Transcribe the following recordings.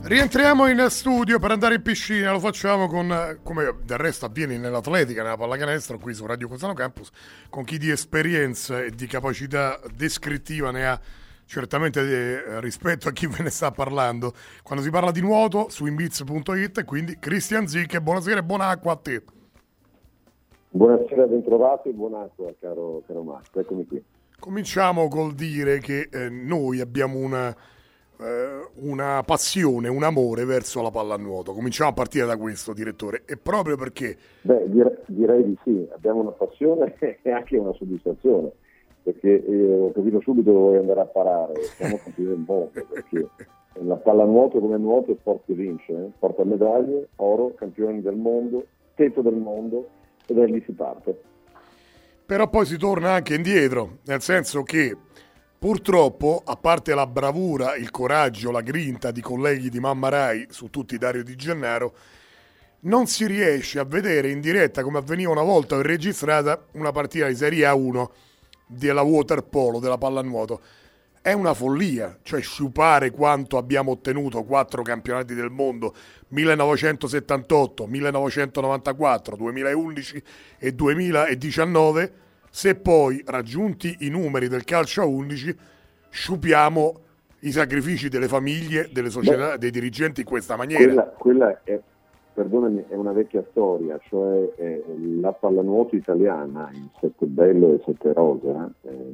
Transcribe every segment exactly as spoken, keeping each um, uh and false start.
Rientriamo in studio per andare in piscina, lo facciamo con, come del resto avviene nell'atletica, nella pallacanestro, qui su Radio Cusano Campus, con chi di esperienza e di capacità descrittiva ne ha certamente eh, rispetto a chi ve ne sta parlando. Quando si parla di nuoto, su inbiz punto it, quindi Christian Zic, buonasera e buona acqua a te. Buonasera, bentrovati e buonacqua, caro, caro Max, eccomi qui. Cominciamo col dire che eh, noi abbiamo una... una passione, un amore verso la pallanuoto. Cominciamo a partire da questo, direttore, e proprio perché beh dire, direi di sì, abbiamo una passione e anche una soddisfazione, perché eh, ho capito subito dove vuoi andare a parare, siamo campioni del mondo, perché la pallanuoto come nuoto è sport che vince, eh? Porta medaglie, oro, campioni del mondo, tetto del mondo, e da lì si parte. Però poi si torna anche indietro, nel senso che purtroppo, a parte la bravura, il coraggio, la grinta di colleghi di Mamma Rai, su tutti Dario Di Gennaro, non si riesce a vedere in diretta, come avveniva una volta registrata, una partita di Serie A uno della waterpolo, della pallanuoto. È una follia, cioè sciupare quanto abbiamo ottenuto, quattro campionati del mondo, millenovecentosettantotto, millenovecentonovantaquattro, duemilaundici e duemiladiciannove, se poi, raggiunti i numeri del calcio a undici, sciupiamo i sacrifici delle famiglie, delle società, Beh, dei dirigenti in questa maniera. Quella, quella è, perdonami, è una vecchia storia, cioè eh, la pallanuoto italiana, in Sette Bello e Sette Rosa, eh,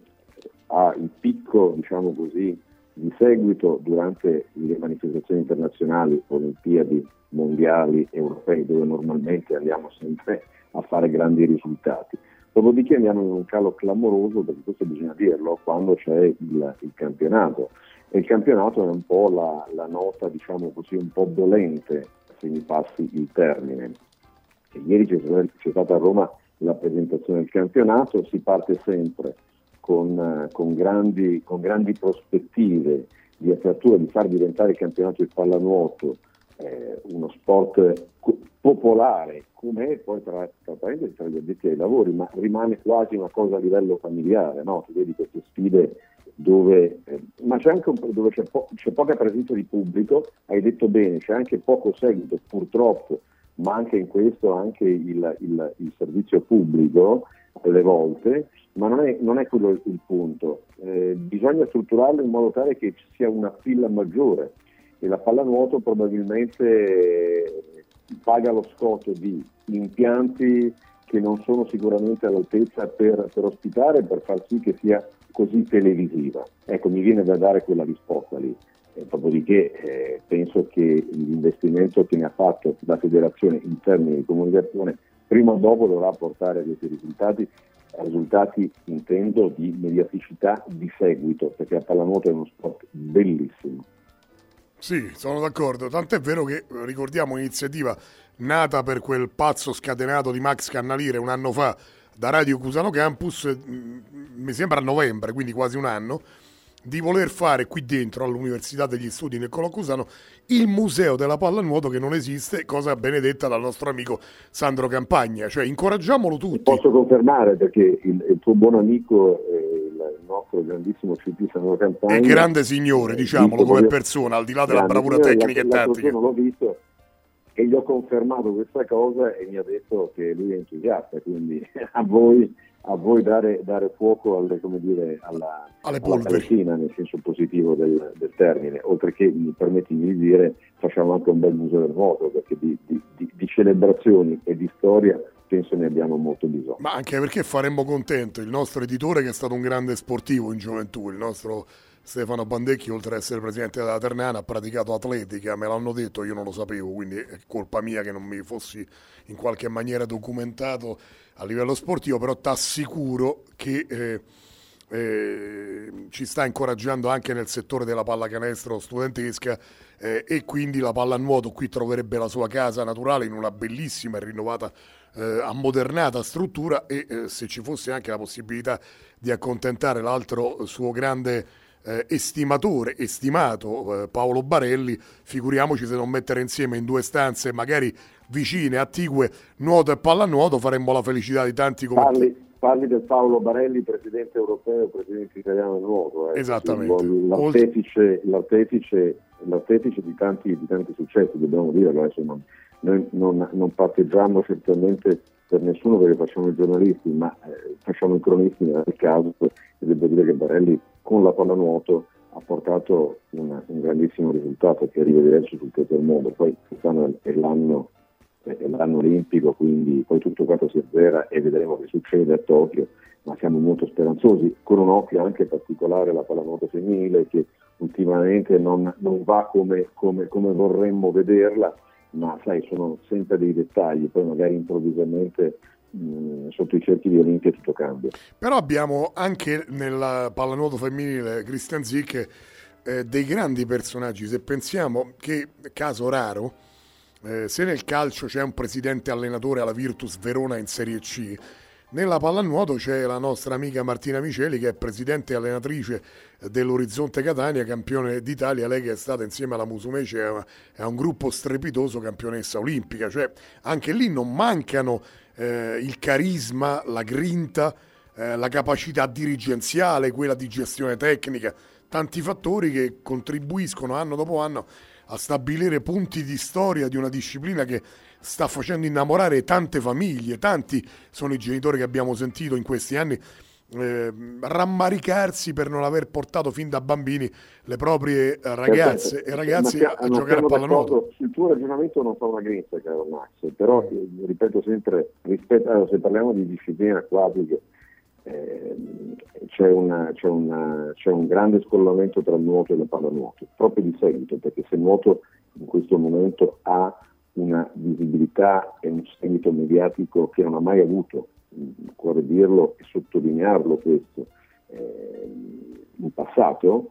ha il picco, diciamo così, di seguito durante le manifestazioni internazionali, Olimpiadi, mondiali, europei, dove normalmente andiamo sempre a fare grandi risultati. Dopodiché andiamo in un calo clamoroso, perché questo bisogna dirlo, quando c'è il, il campionato. E il campionato è un po' la, la nota, diciamo così, un po' dolente, se mi passi il termine. E ieri c'è, c'è stata a Roma la presentazione del campionato, si parte sempre con, con, grandi, con grandi prospettive di apertura, di far diventare il campionato di pallanuoto eh, uno sport popolare, come è poi tra, tra, tra gli addetti ai lavori, ma rimane quasi una cosa a livello familiare, no? Tu vedi queste sfide dove, eh, ma c'è anche un, dove c'è, po- c'è poca presenza di pubblico, hai detto bene, c'è anche poco seguito purtroppo, ma anche in questo anche il, il, il servizio pubblico alle volte, ma non è, non è quello il, il punto, eh, bisogna strutturarlo in modo tale che ci sia una fila maggiore, e la pallanuoto probabilmente paga lo scotto di impianti che non sono sicuramente all'altezza per, per ospitare, per far sì che sia così televisiva. Ecco, mi viene da dare quella risposta lì. E dopodiché eh, penso che l'investimento che ne ha fatto la federazione in termini di comunicazione prima o dopo dovrà portare a dei risultati, risultati intendo di mediaticità, di seguito, perché la pallanuoto è uno sport bellissimo. Sì, sono d'accordo, tant'è vero che ricordiamo un'iniziativa nata per quel pazzo scatenato di Max Cannalire un anno fa da Radio Cusano Campus, mi sembra a novembre, quindi quasi un anno, di voler fare qui dentro all'Università degli Studi Niccolò Cusano il museo della pallanuoto che non esiste, cosa benedetta dal nostro amico Sandro Campagna, cioè incoraggiamolo tutti. Posso confermare, perché il, il tuo buon amico eh, il nostro grandissimo C P Sandro Campagna è grande signore, diciamolo, come persona, al di là della bravura tecnica e tattica. L'ho visto e gli ho confermato questa cosa e mi ha detto che lui è entusiasta, quindi a voi a voi dare, dare fuoco alle, come dire, alla, alle alla palestina, nel senso positivo del, del termine, oltre che, mi permettimi di dire, facciamo anche un bel museo del nuoto, perché di, di, di, di celebrazioni e di storia penso ne abbiamo molto bisogno. Ma anche perché faremmo contento il nostro editore, che è stato un grande sportivo in gioventù, il nostro Stefano Bandecchi, oltre ad essere presidente della Ternana, ha praticato atletica, me l'hanno detto, io non lo sapevo, quindi è colpa mia che non mi fossi in qualche maniera documentato a livello sportivo, però ti assicuro che eh, eh, ci sta incoraggiando anche nel settore della pallacanestro studentesca eh, e quindi la pallanuoto qui troverebbe la sua casa naturale in una bellissima e rinnovata, eh, ammodernata struttura, e eh, se ci fosse anche la possibilità di accontentare l'altro suo grande eh, estimatore, estimato eh, Paolo Barelli, figuriamoci se non mettere insieme in due stanze magari vicine, attigue, nuoto e pallanuoto, faremmo la felicità di tanti come parli, parli del Paolo Barelli, presidente europeo, presidente italiano del nuoto. Eh. Esattamente. L'artefice, l'artefice l'artefice di tanti, di tanti successi, dobbiamo dire, adesso non, noi non, non parteggiamo certamente per nessuno perché facciamo i giornalisti, ma eh, facciamo i cronisti nel caso, e devo dire che Barelli con la pallanuoto ha portato una, un grandissimo risultato che arriva adesso sul tutto il mondo. Poi quest'anno è l'anno, è l'anno olimpico, quindi poi tutto quanto si azzera e vedremo che succede a Tokyo, ma siamo molto speranzosi, con un occhio anche particolare alla pallanuoto femminile che ultimamente non, non va come, come, come vorremmo vederla, ma sai, sono sempre dei dettagli, poi magari improvvisamente mh, sotto i cerchi di Olimpia tutto cambia. Però abbiamo anche nella pallanuoto femminile, Christian Zick, eh, dei grandi personaggi. Se pensiamo che, caso raro, eh, se nel calcio c'è un presidente allenatore alla Virtus Verona in Serie C, nella pallanuoto c'è la nostra amica Martina Miceli che è presidente e allenatrice dell'Orizzonte Catania, campione d'Italia. Lei che è stata insieme alla Musumeci è un gruppo strepitoso, campionessa olimpica. Cioè anche lì non mancano eh, il carisma, la grinta, eh, la capacità dirigenziale, quella di gestione tecnica, tanti fattori che contribuiscono anno dopo anno a stabilire punti di storia di una disciplina che sta facendo innamorare tante famiglie. Tanti sono i genitori che abbiamo sentito in questi anni eh, rammaricarsi per non aver portato fin da bambini le proprie ragazze e ragazzi a, a giocare a pallanuoto. Il tuo ragionamento non fa una grinta, caro Max, però eh, ripeto sempre, rispetto, allora, se parliamo di discipline acquatiche, eh, c'è, una, c'è, una, c'è un grande scollamento tra il nuoto e la pallanuoto, proprio di seguito, perché se il nuoto in questo momento ha una visibilità e un seguito mediatico che non ha mai avuto, occorre dirlo e sottolinearlo questo, eh, in passato,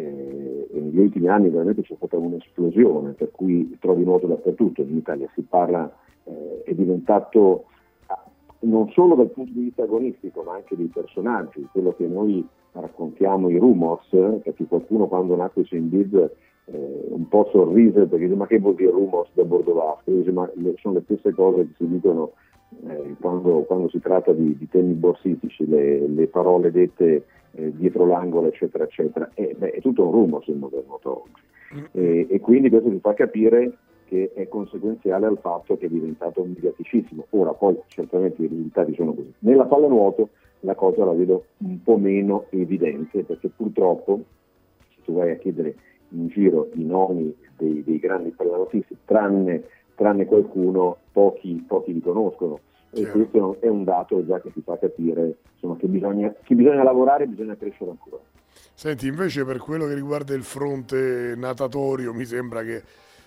eh, e negli ultimi anni veramente c'è stata un'esplosione, per cui trovi nuoto dappertutto. In Italia si parla, eh, è diventato non solo dal punto di vista agonistico ma anche dei personaggi, quello che noi raccontiamo, i rumors, perché qualcuno quando nacque su Indeed eh, un po' sorrise perché dice ma che vuol dire rumors da bordo vasco? Dice, ma le, sono le stesse cose che si dicono eh, quando, quando si tratta di, di temi borsistici, le, le parole dette eh, dietro l'angolo eccetera eccetera, e, beh, è tutto un rumors il moderno oggi, e, e quindi questo ti fa capire che è conseguenziale al fatto che è diventato mediaticissimo. Ora poi certamente i risultati sono così. Nella pallanuoto la cosa la vedo un po' meno evidente, perché purtroppo se tu vai a chiedere in giro i nomi dei, dei grandi pallanuotisti, tranne, tranne qualcuno, pochi, pochi li conoscono. E certo. Questo è un dato già che ti fa capire insomma, che, bisogna, che bisogna lavorare e bisogna crescere ancora. Senti, invece per quello che riguarda il fronte natatorio mi sembra che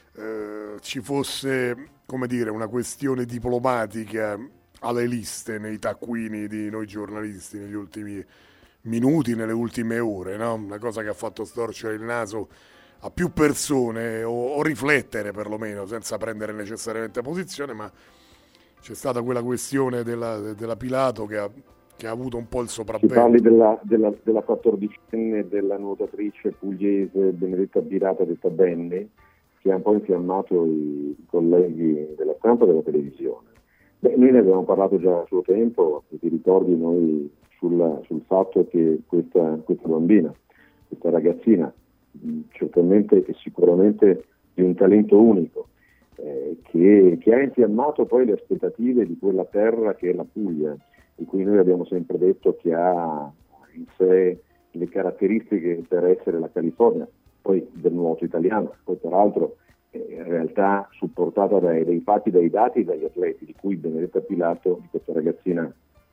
Eh, ci fosse, come dire, una questione diplomatica alle liste nei taccuini di noi giornalisti negli ultimi minuti, nelle ultime ore, no? Una cosa che ha fatto storcere il naso a più persone o, o riflettere perlomeno, senza prendere necessariamente posizione, ma c'è stata quella questione della, della Pilato che ha, che ha avuto un po' il sopravvento. Ci parli della, della, della quattordicenne della nuotatrice pugliese Benedetta Birata detta Benni, che ha un po' infiammato i colleghi della stampa e della televisione. Beh, noi ne avevamo parlato già a suo tempo, se ti ricordi noi sul, sul fatto che questa, questa bambina, questa ragazzina, mh, certamente e sicuramente di un talento unico, eh, che, che ha infiammato poi le aspettative di quella terra che è la Puglia, di cui noi abbiamo sempre detto che ha in sé le caratteristiche per essere la California, poi del nuoto italiano, poi peraltro eh, in realtà supportata dai, dai fatti, dai dati e dagli atleti, di cui Benedetta Pilato, di questa ragazzina,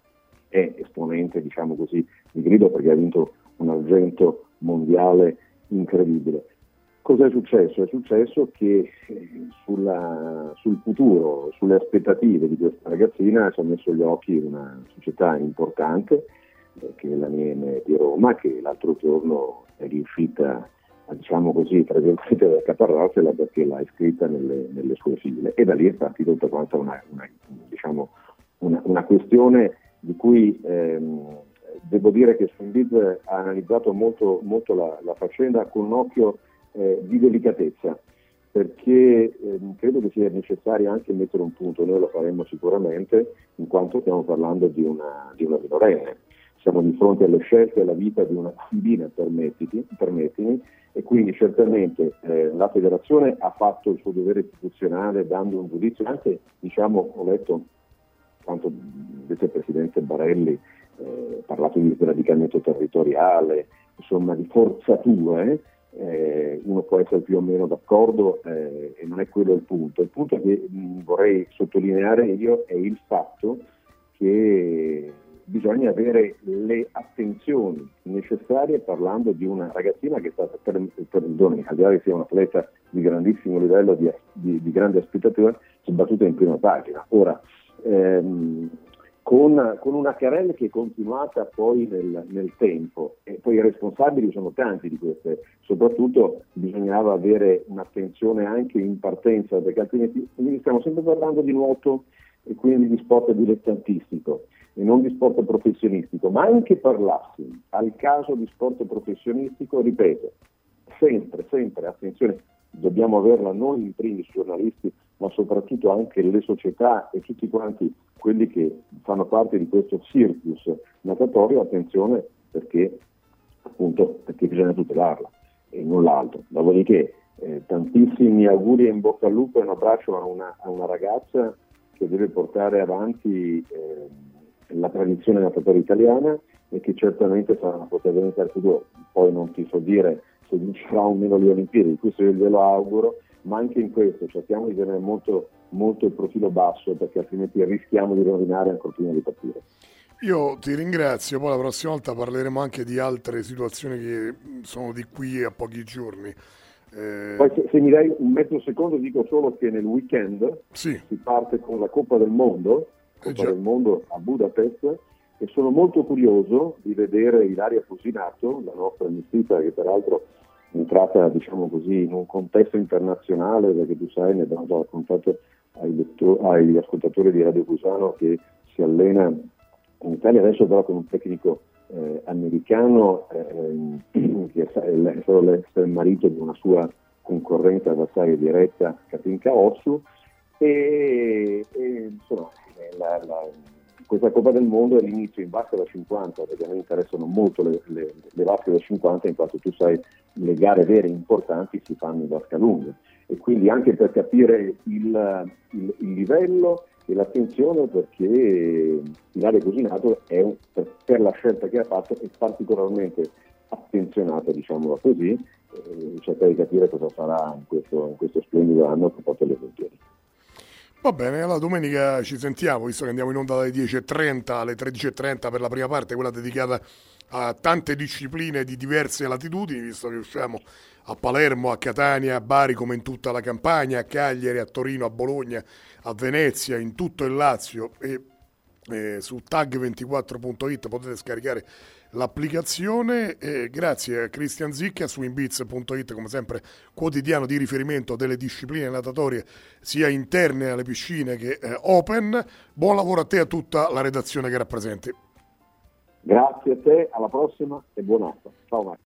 è esponente, diciamo così, di grido, perché ha vinto un argento mondiale incredibile. Cosa è successo? È successo che eh, sulla, sul futuro, sulle aspettative di questa ragazzina ci ha messo gli occhi una società importante, eh, che è la N I M di Roma, che l'altro giorno è riuscita, diciamo così, tra virgolette, ad accaparrarsela perché l'ha iscritta nelle, nelle sue file, e da lì è partita tutta quanta una, una, diciamo, una, una questione di cui ehm, devo dire che Sundid ha analizzato molto, molto la, la faccenda con un occhio eh, di delicatezza, perché ehm, credo che sia necessario anche mettere un punto, noi lo faremo sicuramente, in quanto stiamo parlando di una, di una minorenne. siamo di fronte alle scelte e alla vita di una bambina, permettiti, permettimi, e quindi certamente eh, la federazione ha fatto il suo dovere istituzionale dando un giudizio, anche, diciamo, ho letto tanto il vicepresidente Barelli eh, parlato di sradicamento territoriale, insomma di forzature, eh, uno può essere più o meno d'accordo eh, e non è quello il punto. Il punto che mh, vorrei sottolineare io è il fatto che bisogna avere le attenzioni necessarie parlando di una ragazzina che è stata, per, perdoni, al di là che sia un atleta di grandissimo livello, di, di, di grande aspettativa, si è battuta in prima pagina. Ora, ehm, con, con una querela che è continuata poi nel, nel tempo, e poi i responsabili sono tanti di queste, soprattutto bisognava avere un'attenzione anche in partenza, perché altrimenti quindi stiamo sempre parlando di nuoto e quindi di sport dilettantistico e non di sport professionistico, ma anche parlassi al caso di sport professionistico, ripeto, sempre, sempre, attenzione, dobbiamo averla noi in primis giornalisti, ma soprattutto anche le società e tutti quanti quelli che fanno parte di questo circus natatorio, attenzione perché appunto perché bisogna tutelarla e null'altro. Dopodiché eh, tantissimi auguri e in bocca al lupo e un abbraccio a una, a una ragazza che deve portare avanti eh, la tradizione natatoria italiana e che certamente sarà una protagonista del futuro. Poi non ti so dire se vincerà o meno le Olimpiadi, questo io glielo auguro, ma anche in questo cerchiamo di tenere molto, molto il profilo basso, perché altrimenti rischiamo di rovinare ancora prima di partire. Io ti ringrazio, poi la prossima volta parleremo anche di altre situazioni che sono di qui a pochi giorni. Eh... Poi se, se mi dai un mezzo secondo dico solo che nel weekend sì. si parte con la Coppa del Mondo, Coppa eh del Mondo a Budapest, e sono molto curioso di vedere Ilaria Fusinato, la nostra mistita, che peraltro è entrata, diciamo così, in un contesto internazionale, perché tu sai, ne abbiamo già raccontato ai lettori, agli ascoltatori di Radio Cusano, che si allena in Italia adesso però con un tecnico eh, americano eh, che è, è stato l'ex marito di una sua concorrente avversaria diretta, Katinka Ossu, e, e insomma la, la, questa Coppa del Mondo è l'inizio in vasca da cinquanta, perché a me interessano molto le, le, le vasche da cinquanta, in quanto tu sai le gare vere importanti si fanno in vasca lunga, e quindi anche per capire il, il, il livello e l'attenzione, perché Ilaria Fusinato è un, per, per la scelta che ha fatto è particolarmente attenzionata, diciamola così, e cerca di capire cosa farà in questo, in questo splendido anno che porta le Olimpiadi. Va bene, allora domenica ci sentiamo, visto che andiamo in onda dalle dieci e trenta alle tredici e trenta per la prima parte, quella dedicata a tante discipline di diverse latitudini, visto che usciamo a Palermo, a Catania, a Bari, come in tutta la Campania, a Cagliari, a Torino, a Bologna, a Venezia, in tutto il Lazio, e eh, su tag ventiquattro punto it potete scaricare l'applicazione. E grazie a Christian Zicca su inbiz punto it, come sempre quotidiano di riferimento delle discipline natatorie sia interne alle piscine che eh, open. Buon lavoro a te e a tutta la redazione che rappresenti. Grazie a te, alla prossima e buonanotte. Ciao Marco.